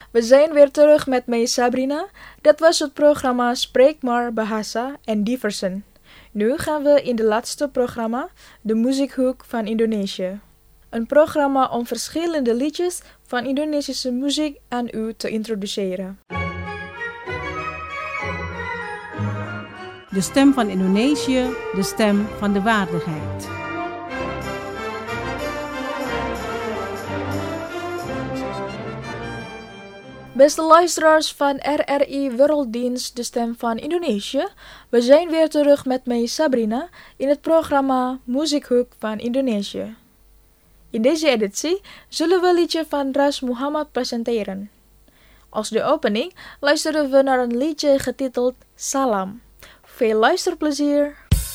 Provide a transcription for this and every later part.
We zijn weer terug met mij Sabrina. Dat was het programma Spreek maar Bahasa en Diversen. Nu gaan we in de laatste programma, de Muziekhoek van Indonesië. Een programma om verschillende liedjes van Indonesische muziek aan u te introduceren. De stem van Indonesië, de stem van de waardigheid. Beste luisteraars van RRI Werelddienst, de stem van Indonesië. We zijn weer terug met mij Sabrina in het programma Muziekhoek van Indonesië. In deze editie zullen we een liedje van Ras Muhammad presenteren. Als de opening luisteren we naar een liedje getiteld Salam. Veel luisterplezier!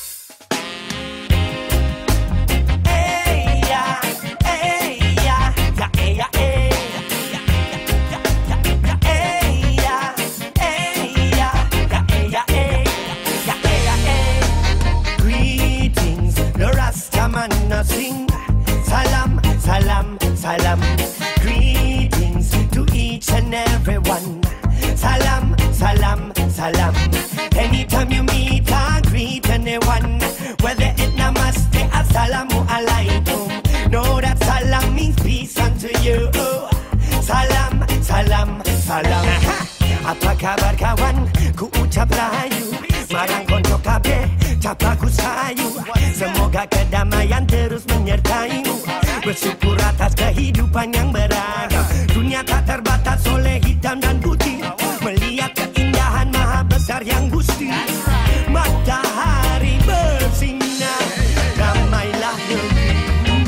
Sing salam, salam, salam. Greetings to each and everyone. Salam, salam, salam. Anytime you meet or greet anyone, whether it namaste, assalamu alaikum. Know that salam means peace unto you. Salam, salam, salam. Apa kabar kawan? Ku ucap rahayu. Marang konco kabeh, capaku sayu. Semoga kedamaian terus menyertaimu. Bersyukur atas kehidupan yang beragam. Dunia tak terbatas oleh hitam dan putih. Melihat keindahan maha besar yang gusti. Matahari bersinar, damailah negeri.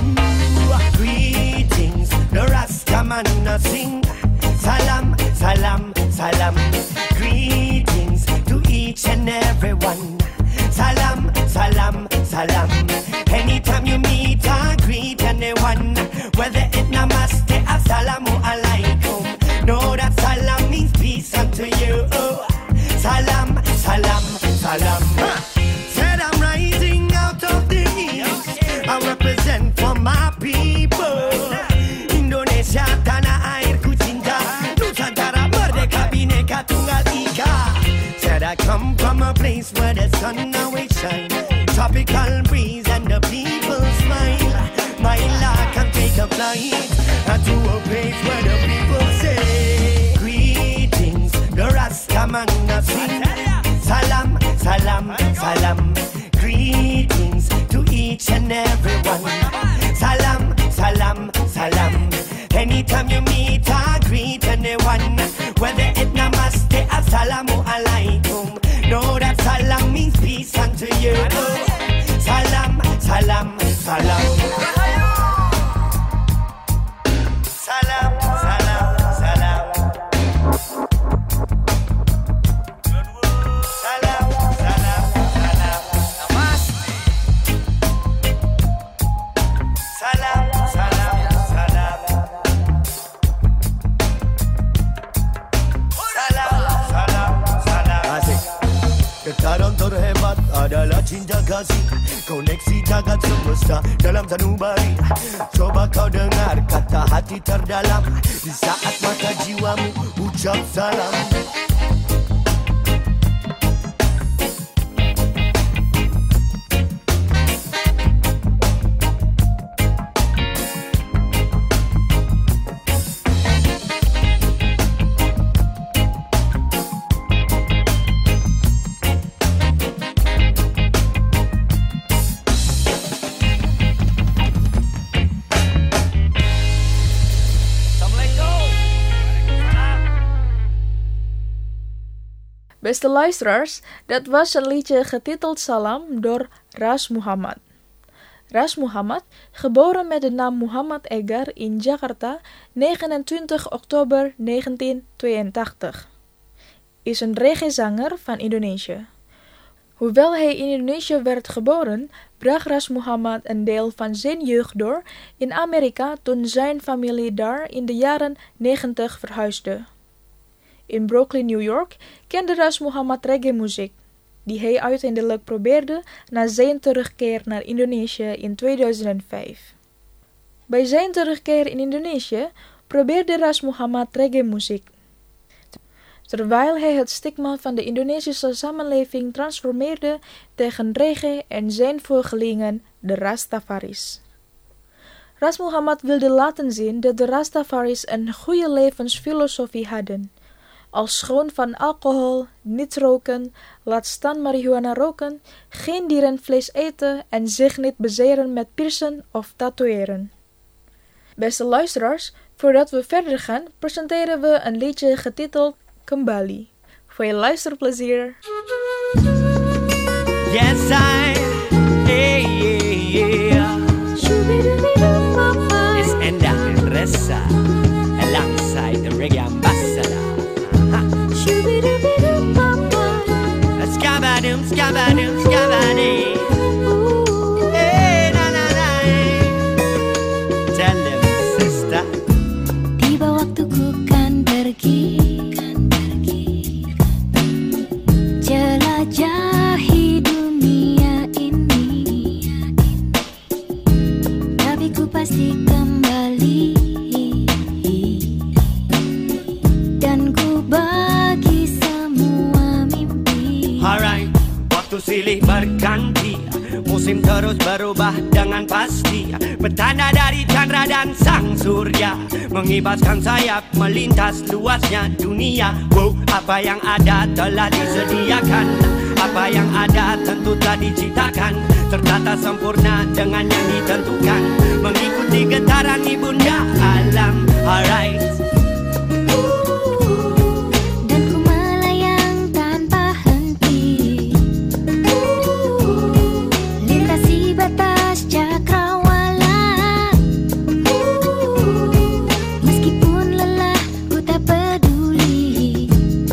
Greetings, the Rastamana sing. Salam, salam, salam. Greetings to each and everyone. Salam, salam, salam. Anytime you meet or greet anyone, whether it namaste, assalamu alaikum. Know that salam means peace unto you. Salam, salam, salam. Said I'm rising out of the east. I represent for my people. Indonesia, tanah airku cinta. Nusantara merdeka, bineka tunggal ika. Said I come from a place where the sun always shines. Tropical breeze and the people smile. My luck can take a flight to a place where the people say greetings, the Rastamana sing. Salam, salam, salam. Greetings to each and everyone. Salam, salam, salam. Anytime you meet or greet anyone, whether it namaste, assalamu alaikum. Know that salam means peace unto you. Salam, salam, salam. Salam, salam, salam. Salam, salam, salam. Namaste. Salam, salam, salam. Salam, salam, salam. Asik. Getaran terhebat adalah cinta kasih. Koneksi jagat semesta dalam sanubari. Coba kau dengar kata hati terdalam. Di saat mata jiwamu ucap salam. Beste luisteraars, dat was een liedje getiteld Salam door Ras Muhammad. Ras Muhammad, geboren met de naam Muhammad Egar in Jakarta 29 oktober 1982, is een reggaezanger van Indonesië. Hoewel hij in Indonesië werd geboren, bracht Ras Muhammad een deel van zijn jeugd door in Amerika toen zijn familie daar in de jaren 90 verhuisde. In Brooklyn, New York, kende Ras Muhammad reggae-muziek, die hij uiteindelijk probeerde na zijn terugkeer naar Indonesië in 2005. Bij zijn terugkeer in Indonesië probeerde Ras Muhammad reggae-muziek, terwijl hij het stigma van de Indonesische samenleving transformeerde tegen reggae en zijn volgelingen, de Rastafaris. Ras Muhammad wilde laten zien dat de Rastafaris een goede levensfilosofie hadden. Als schoon van alcohol, niet roken, laat staan marihuana roken, geen dierenvlees eten en zich niet bezeren met piercen of tatoeëren. Beste luisteraars, voordat we verder gaan, presenteren we een liedje getiteld Kembali. Voor je luisterplezier. Yes, It's Enda and Ressa alongside the reggae ambassador. Skabadum, skabadum, skabadi. Hey, na na na. Tell them, sister. Tiba waktuku kan pergi, jelajahi dunia ini, tapi ku pasti kembali, dan ku bagi semua mimpi. Alright, waktu silih berganti, musim terus berubah dengan pasti. Petanda dari Chandra dan sang surya, mengibaskan sayap melintas luasnya dunia. Wow, apa yang ada telah disediakan, apa yang ada tentu telah diciptakan, tertata sempurna dengan yang ditentukan, mengikuti getaran ibunda alam. Alright. Dan ku melayang tanpa henti, lintasi batas cakrawala. Meskipun lelah ku tak peduli,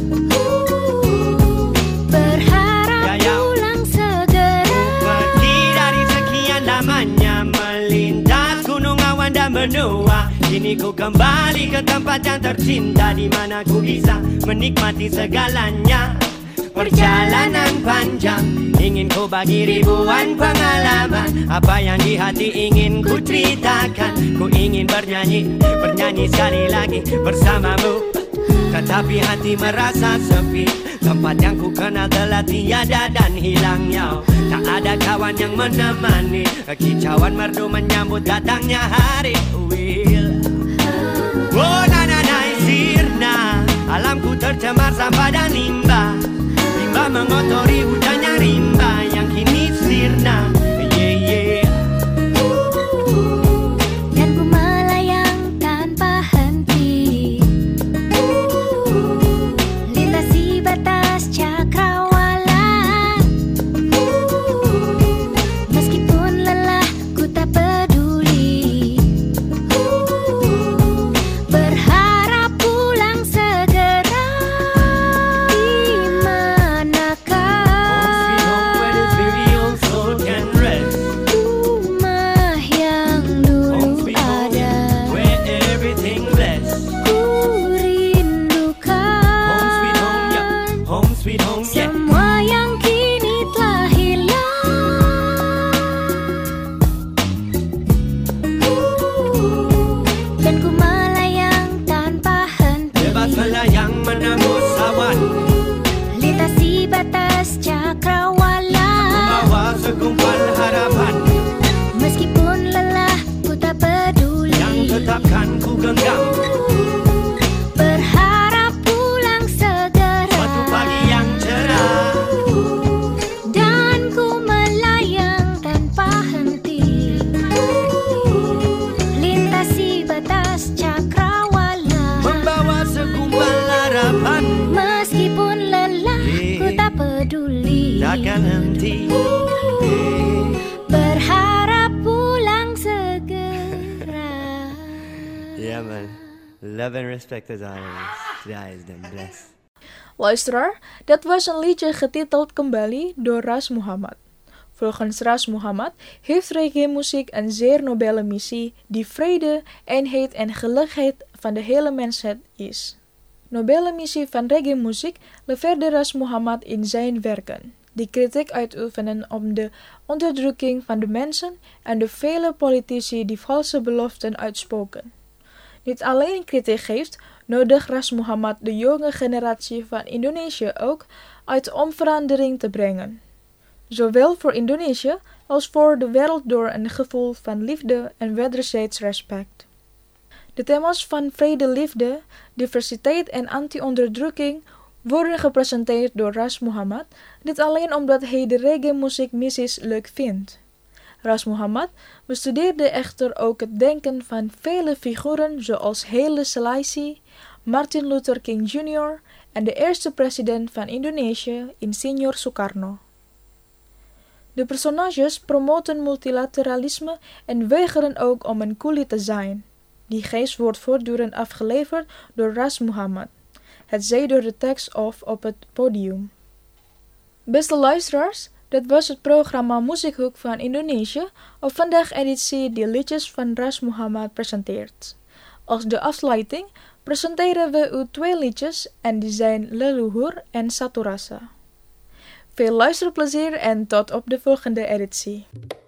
berharap pulang segera. Pergi dari sekian lamanya, melintas gunung awan dan benua. Kini ku kembali ke tempat yang tercinta, di mana ku bisa menikmati segalanya. Perjalanan panjang, ingin ku bagi ribuan pengalaman. Apa yang di hati ingin ku ceritakan. Ku ingin bernyanyi sekali lagi bersamamu. Tetapi hati merasa sepi, tempat yang ku kenal telah tiada dan hilang ya. Tak ada kawan yang menemani, kicauan merdu menyambut datangnya hari. Oh na na na sirna, alamku tercemar sampah dan limbah. Limbah mengotori hujannya rimba yang kini sirna. Yeah yeah. Dan ku melayang tanpa henti, lintasi batas cakrawala. Meskipun lelah ku tak peduli, berharap pulang segera. Di manakah Where this very old soul can rest. rumah yang Home dulu sweet home, ada? where everything blessed. Ku rindukan Home sweet home, yeah. Home sweet home, yeah. semua yang kini telah hilang. Dan ku melayang tanpa henti, Bebas melayang menembus awan, lintasi batas cakrawala. membawa segumpal harapan Meskipun lelah ku tak peduli, yang tetapkan ku genggam. berharap pulang segera. Suatu pagi yang cerah, Dan ku melayang tanpa henti, lintasi batas cakrawala. membawa segumpal harapan, Meskipun lelah ku tak peduli, takkan henti. berharap pulang segera. Yeah man, love and respect as always. Today is them blessed. Luisteraar, dat was een liedje getiteld Kembali door Ras Muhammad. Volgens Ras Muhammad heeft reggae-muziek een zeer nobele missie die vrede, eenheid en gelukkigheid van de hele mensheid is. Nobele missie van reggae-muziek leverde Ras Muhammad in zijn werken, die kritiek uitoefenen op de onderdrukking van de mensen en de vele politici die valse beloften uitspoken. niet alleen kritiek geeft, nodigt Ras Muhammad de jonge generatie van Indonesië ook uit om verandering te brengen. Zowel voor Indonesië als voor de wereld door een gevoel van liefde en wederzijds respect. De thema's van vrede, liefde, diversiteit en anti-onderdrukking worden gepresenteerd door Ras Muhammad, niet alleen omdat hij de reggae-muziekmissies leuk vindt. Ras Muhammad bestudeerde echter ook het denken van vele figuren zoals Haile Selassie, Martin Luther King Jr. en de eerste president van Indonesië, Insinyur Soekarno. De personages promoten multilateralisme en weigeren ook om een coolie te zijn. Die geest wordt voortdurend afgeleverd door Ras Muhammad, hetzij door de tekst of op het podium. Beste luisteraars, dit was het programma Muziekhoek van Indonesië, op vandaag editie die liedjes van Ras Muhammad presenteert. Als de afsluiting presenteren we u 2 liedjes en die zijn Leluhur en Satu Rasa. Veel luisterplezier en tot op de volgende editie.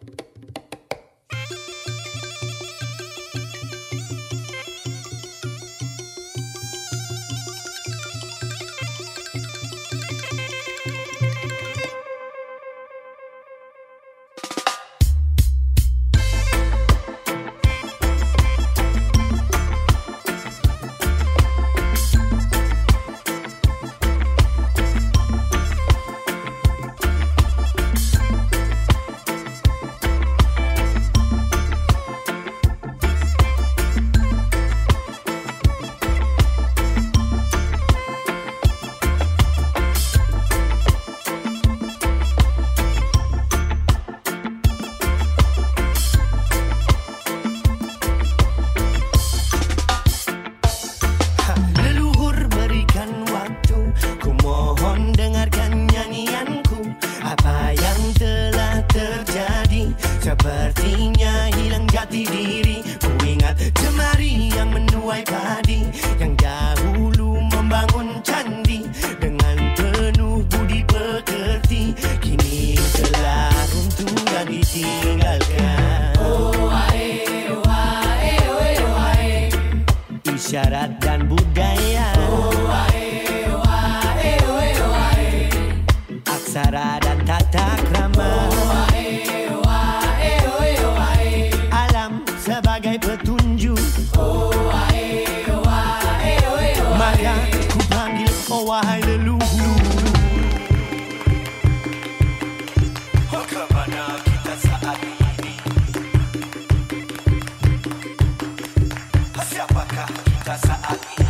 Sepertinya hilang jati diri. Ku ingat jemari yang menuai padi, yang dahulu membangun candi dengan penuh budi pekerti. Kini telah runtuh dan ditinggalkan. Oh ae, oh ae, oh ae. Isyarat dan budaya. Oh ae, oh ae, oh ae. Aksara dan tata krama. Sebagai petunjuk, oh ae, oh ae, oh ae. Maka ku panggil, oh wahai leluhur. Oh kemana kita saat ini? Siapakah kita saat ini?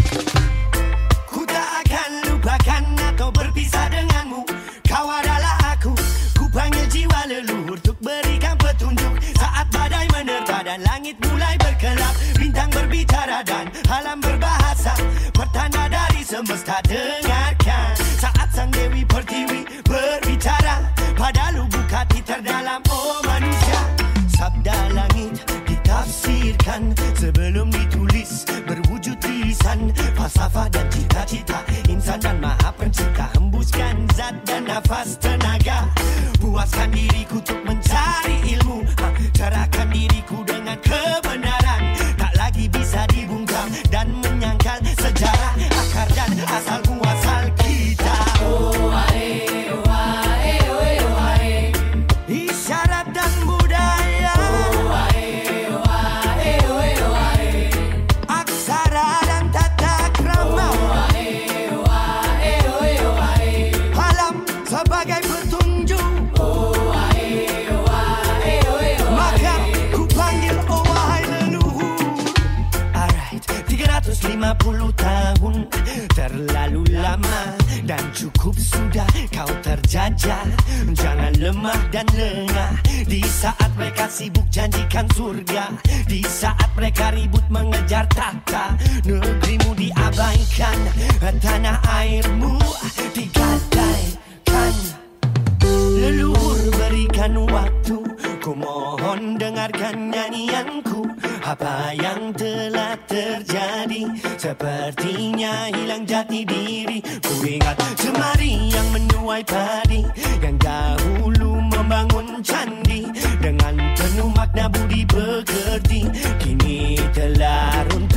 Ku tak akan lupakan atau berpisah denganmu. Kau adalah aku. Ku panggil jiwa leluhur untuk berikan petunjuk. Saat badai menerpa dan langit mulai berkelap, bintang berbicara dan alam berbahasa, pertanda dari semesta dengarkan. Saat sang Dewi Pertiwi berbicara pada lubuk hati terdalam, oh manusia. Sabda langit ditafsirkan sebelum ditulis berwujud lisan. Falsafah dan cita-cita insan dan maha pencipta, hembuskan zat dan nafas tenaga. Puaskan diriku untuk mencari ilmu, cerahkan diriku dengan kebenaran. Tak lagi bisa dibungkam dan menyangkal sejarah, akar dan asal muasal kita. Oh ae, oh ae, oh ae. Isyarat dan budaya. Oh ae, oh ae, oh ae. Aksara dan tata krama. Oh ae, oh ae, oh ae. Alam sebagai petunjuk. Oh ae, oh ae, oh maka ku panggil, oh wahai leluhur. Alright, 350 tahun terlalu lama dan cukup sudah kau terjajah. Jangan lemah dan lengah di saat mereka sibuk janjikan surga, di saat mereka ribut mengejar tahta. Negerimu diabaikan, tanah airmu digadaikan. Leluhur berikan waktu, ku mohon dengarkan nyanyianku. Apa yang telah terjadi, sepertinya hilang jati diri. Ku ingat jemari yang menuai padi, yang dahulu membangun candi dengan penuh makna budi pekerti. Kini telah runtuh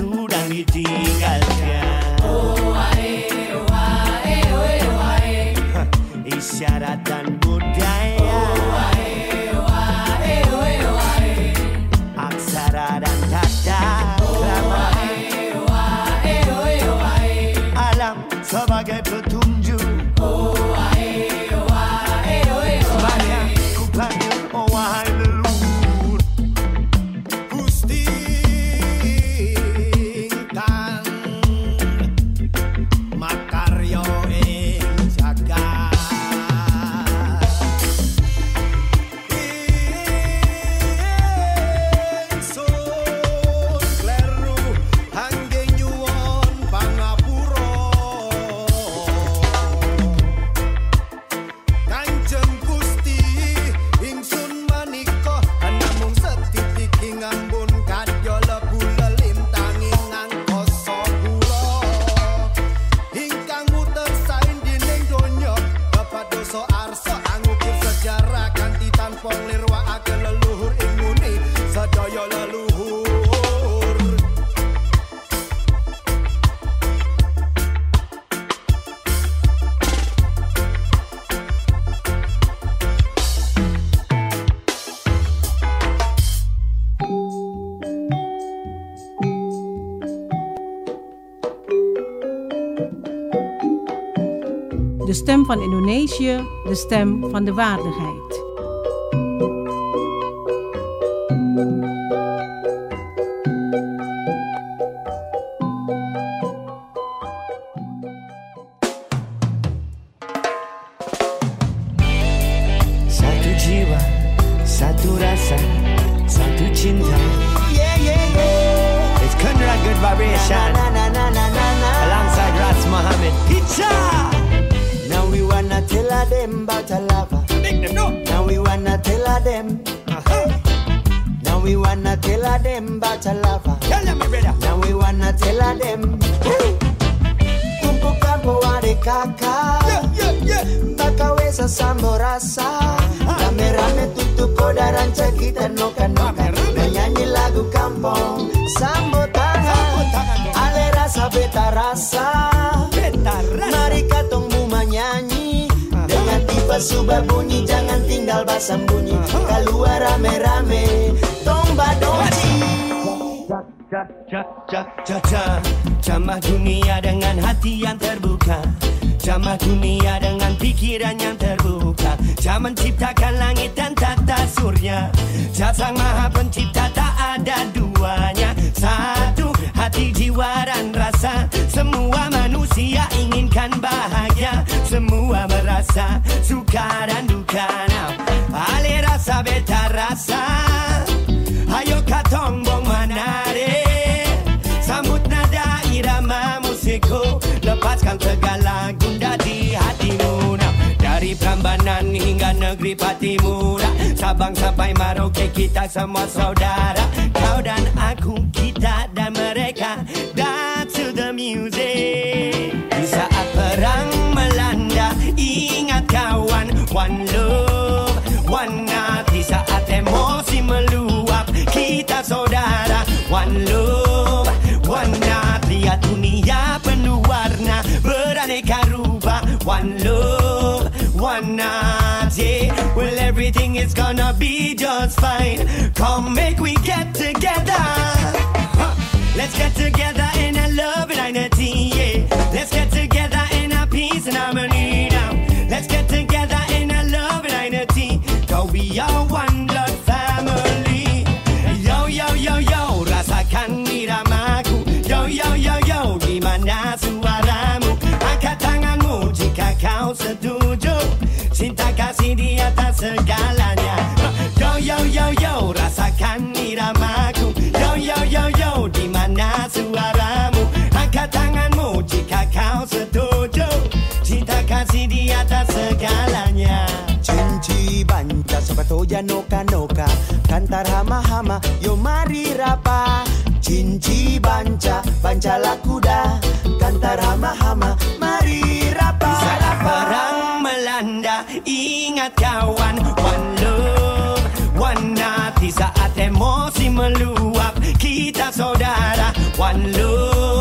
ditinggalkan. Oh ae, oh ae, oh ae. Isyarat dan budaya. Oh ae, oh ae, oh ae. Aksara dan tata krama. Oh ae, oh ae. Alam sebagai petunjuk. Oh ae, oh ae, oh ae. Banyak ku panggil oh wahai leluhur. Gusti ingkang makarya ing jagat. Ingsun kleru angge nyuwun pangapura. Kanjeng Gusti ingsun manika namung setitik ing ambun kadya lebu lelintanging angkasa kula ingkang muter saen dening donya bapak dosa arsa angukir sejarah kanthi tanpa nglirwakake leluhur ing muni sedaya leluhur. De stem van Indonesië, de stem van de waardigheid. Satu jiwa, satu rasa, satu cinta. Yeah, yeah, yeah. It's Conrad Good Vibration. Alongside Ras Muhammad. Pizza! Now we wanna tell them about a lover. Make them know. Now we wanna tell them. Now we wanna tell them about a lover. Tell them, my brother. Now we wanna tell them. Kumpul kampo ade kakak. Yeah, yeah. Baka wesa sambo rasa. Rame-rame tutup kodaran kita nokan-nokan. Menyanyi lagu kampung. Sambo tangan. Ale rasa beta rasa. Mari katong menyanyi dengan tiba subah bunyi, jangan tinggal basam bunyi. Keluar rame-rame, tomba donci. Jamah dunia dengan hati yang terbuka. Jamah dunia dengan pikiran yang terbuka. Jam menciptakan langit dan tata surya. Jam Sang Maha Pencipta tak ada duanya. Satu hati, jiwa dan rasa. Semua manusia inginkan bahagia. Semua merasa suka dan duka. Now, ale rasa beta rasa. Ayo katong bong manare. Sambut nada irama musikku. Lepaskan segala gundah di hatimu. Now, dari Prambanan hingga negeri Patimura, Sabang sampai Merauke kita semua saudara. Kau dan aku, kita dan mereka. Dance to the music. Di saat perang melanda, ingat kawan, one love, one heart. Di saat emosi meluap, kita saudara, one love, one heart. Lihat dunia penuh warna, beraneka rubah, one love, one heart. Yeah, well everything is gonna be just fine. Come make we get together. Let's get together in a love and unity, yeah. Let's get together in a peace and harmony now. Let's get together in a love and unity. Cause we are one blood family. Yo, yo, yo, yo, rasakan iramaku. Yo, yo, yo, yo, di mana suaramu? Angkat tanganmu jika kau setuju. Cinta kasih di atas segalanya. Yo, yo, yo, yo, rasakan iramaku. Yo, yo, yo, yo, di mana suaramu? Angkat tanganmu jika kau setuju. Cinta kasih di atas segalanya. Cinci banca sepatoja noka-noka. Kantar hama-hama, yo mari rapa. Cinci banca, bancalah kuda. Kantar hama-hama, mari rapa. Saat perang melanda, ingat kawan, one love, one heart. Di saat emosi meluap, kita saudara, one love,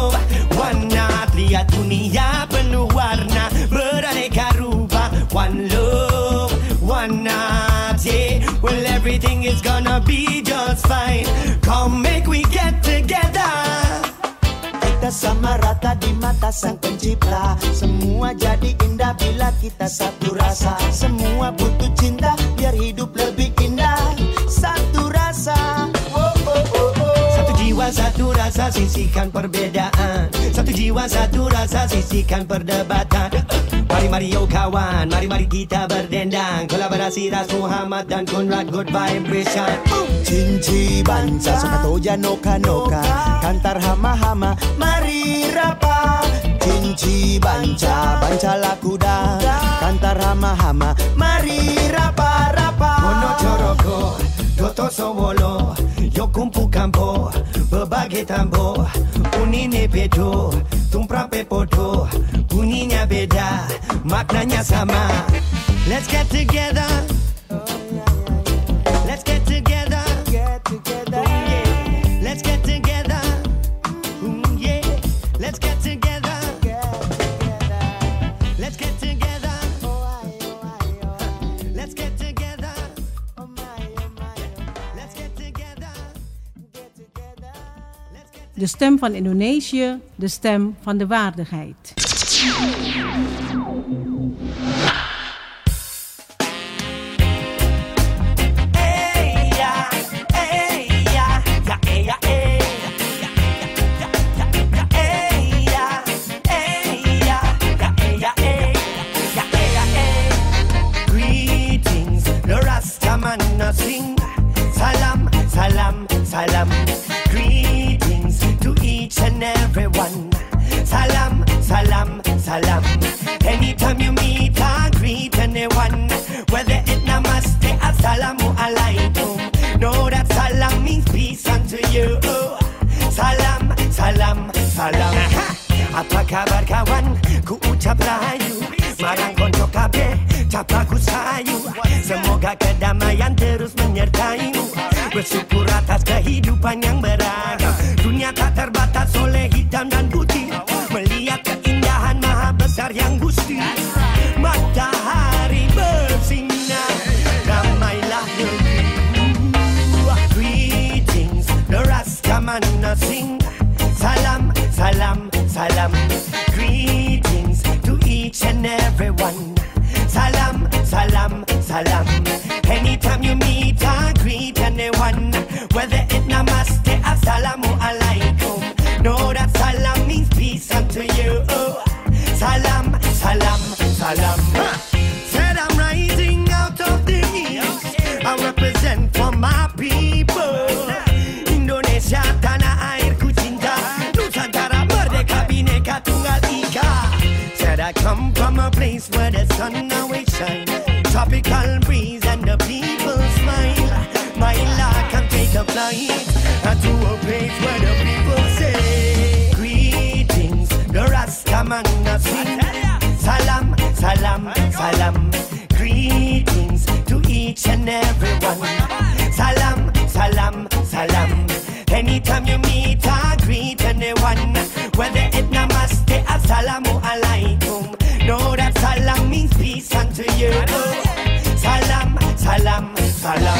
Indah penuh warna, beraneka rupa. One love, one heart, yeah. Well, everything is gonna be just fine. Come make we get together. Kita sama rata di mata Sang Pencipta. Semua jadi indah bila kita satu rasa. Semua butuh cinta biar hidup lebih indah. Satu rasa. Oh, oh, oh, oh. Satu jiwa, satu rasa, sisihkan perbedaan. Satu jiwa, satu rasa, sisihkan perdebatan. Mari-mari yo kawan, mari-mari kita berdendang. Kolaborasi Ras Muhammad dan Conrad Good Vibration. Cinci banca, Sokatoja noka-noka, Kantar hama-hama, mari rapa. Cinci banca, banca lakuda, Kantar hama-hama, mari rapa-rapa. Mono Coroko, Toto Sowolo, yo kumpu kampo, berbagai tambo. Unine pedo, tumprape podo, bunyinya beda, maknanya sama. Let's get together. Let's get together. Get together. Yeah. Let's get together. Yeah. Let's get together. Let's get together. Let's get together. Let's get together. De stem van Indonesië, de stem van de waardigheid. Sing salam, salam, salam. Greetings to each and everyone. Salam, salam, salam. Anytime you meet or greet anyone, whether it namaste, assalamu alaikum. Know that salam means peace unto you. Salam, salam, salam. Apa kabar kawan? Ku ucap rahayu. Marang konco kabeh, capaku sayu. Semoga kedamaian terus menyertaimu. Bersyukur atas kehidupan yang beragam. Dunia tak terbatas oleh hitam dan putih. Melihat keindahan maha besar yang gusti. Matahari bersinar, ramailah negeri. Greetings, the Rastamana sing. Salam, salam, salam. Greetings to each and everyone. Salam, salam, salam. Anytime you meet or greet anyone, whether it namaste, assalamu alaikum. Know that salam means peace unto you. Salam, salam, salam. Said I'm rising out of the east. I represent for my people. Indonesia, tanah airku cinta. Nusantara merdeka, bineka tunggal ika. Said I come from a place where the sun always shines. Tropical breeze and the people smile. My luck can take a flight to a place where the people say greetings, the Rastamana sing. Salam, salam, salam. Greetings to each and everyone. Salam, salam, salam. Anytime you meet or greet anyone, whether it namaste, assalamu alaikum. Know that salam means peace unto you. Salam, salam, salam.